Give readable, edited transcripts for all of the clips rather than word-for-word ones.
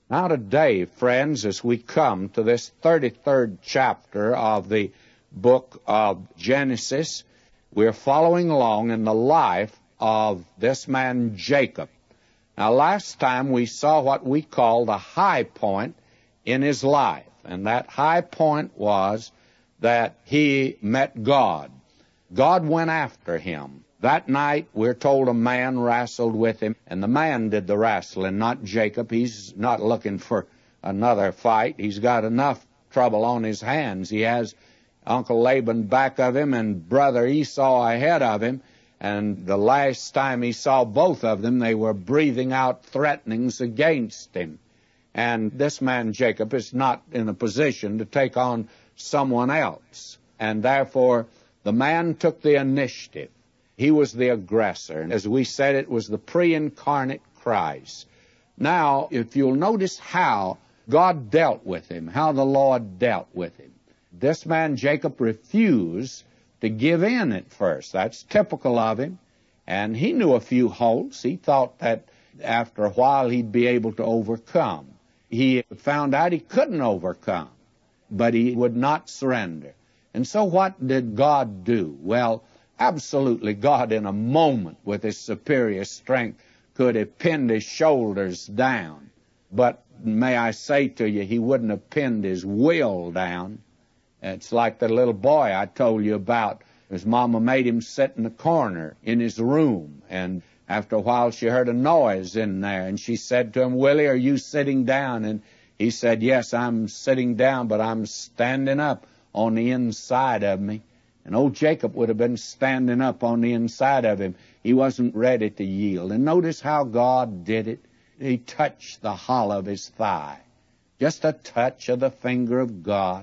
Now today, friends, as we come to this 33rd chapter of the book of Genesis, we're following along in the life of this man Jacob. Now last time we saw what we call the high point in his life, and that high point was that he met God. God went after him. That night, we're told a man wrestled with him, and the man did the wrestling, not Jacob. He's not looking for another fight. He's got enough trouble on his hands. He has Uncle Laban back of him and brother Esau ahead of him, and the last time he saw both of them, they were breathing out threatenings against him. And this man Jacob is not in a position to take on someone else, and therefore the man took the initiative. He was the aggressor. And as we said, it was the pre-incarnate Christ. Now, if you'll notice how God dealt with him, how the Lord dealt with him, this man Jacob refused to give in at first. That's typical of him. And he knew a few halts. He thought that after a while he'd be able to overcome. He found out he couldn't overcome, but he would not surrender. And so what did God do? Well, absolutely, God in a moment with his superior strength could have pinned his shoulders down. But may I say to you, he wouldn't have pinned his will down. It's like the little boy I told you about. His mama made him sit in the corner in his room, and after a while she heard a noise in there, and she said to him, "Willie, are you sitting down?" And he said, "Yes, I'm sitting down, but I'm standing up on the inside of me." And old Jacob would have been standing up on the inside of him. He wasn't ready to yield. And notice how God did it. He touched the hollow of his thigh. Just a touch of the finger of God.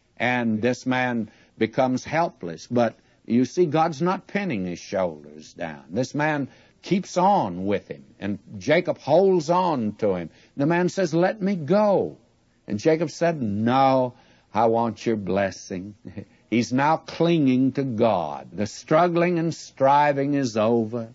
And this man becomes helpless. But you see, God's not pinning his shoulders down. This man keeps on with him. And Jacob holds on to him. The man says, "Let me go." And Jacob said, "No, I want your blessing." He's now clinging to God. The struggling and striving is over.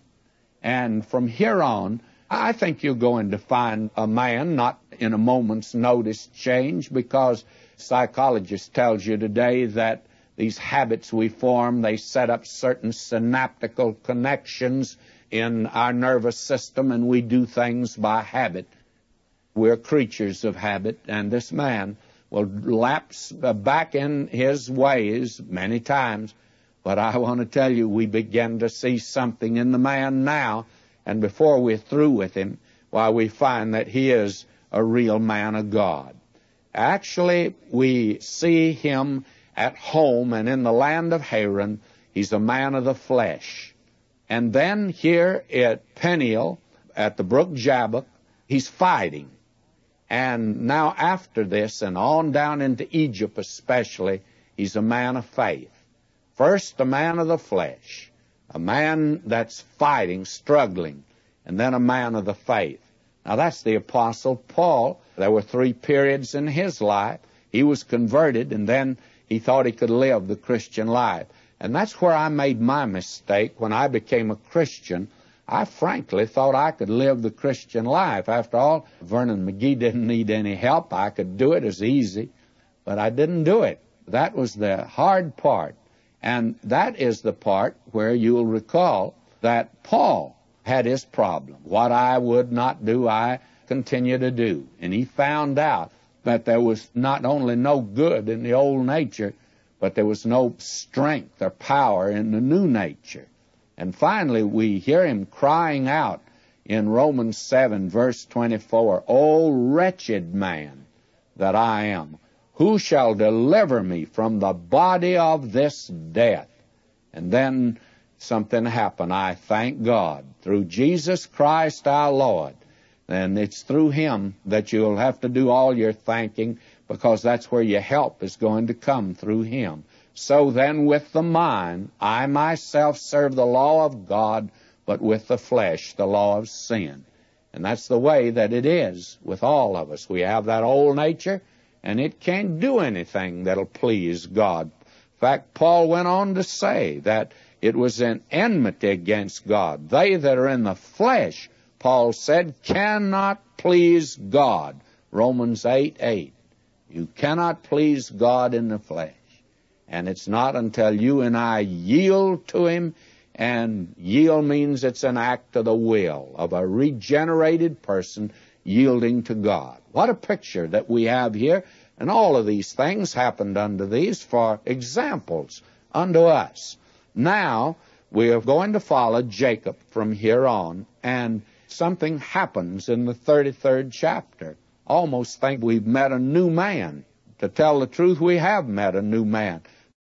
And from here on, I think you're going to find a man not in a moment's notice change, because psychologist tells you today that these habits we form, they set up certain synaptical connections in our nervous system, and we do things by habit. We're creatures of habit, and this man will lapse back in his ways many times. But I want to tell you, we begin to see something in the man now, and before we're through with him, why, we find that he is a real man of God. Actually, we see him at home and in the land of Haran. He's a man of the flesh. And then here at Peniel, at the brook Jabbok, he's fighting. And now after this, and on down into Egypt especially, he's a man of faith. First, a man of the flesh, a man that's fighting, struggling, and then a man of the faith. Now that's the Apostle Paul. There were 3 periods in his life. He was converted, and then he thought he could live the Christian life. And that's where I made my mistake when I became a Christian. I frankly thought I could live the Christian life. After all, Vernon McGee didn't need any help. I could do it as easy, but I didn't do it. That was the hard part. And that is the part where you'll recall that Paul had his problem. What I would not do, I continue to do. And he found out that there was not only no good in the old nature, but there was no strength or power in the new nature. And finally, we hear him crying out in Romans 7, verse 24, "O wretched man that I am, who shall deliver me from the body of this death?" And then something happened. I thank God through Jesus Christ our Lord. And it's through him that you'll have to do all your thanking, because that's where your help is going to come, through him. "So then with the mind, I myself serve the law of God, but with the flesh, the law of sin." And that's the way that it is with all of us. We have that old nature, and it can't do anything that'll please God. In fact, Paul went on to say that it was an enmity against God. They that are in the flesh, Paul said, cannot please God. Romans 8:8. You cannot please God in the flesh. And it's not until you and I yield to Him, and yield means it's an act of the will of a regenerated person yielding to God. What a picture that we have here. And all of these things happened unto these for examples unto us. Now, we are going to follow Jacob from here on, and something happens in the 33rd chapter. Almost think we've met a new man. To tell the truth, we have met a new man.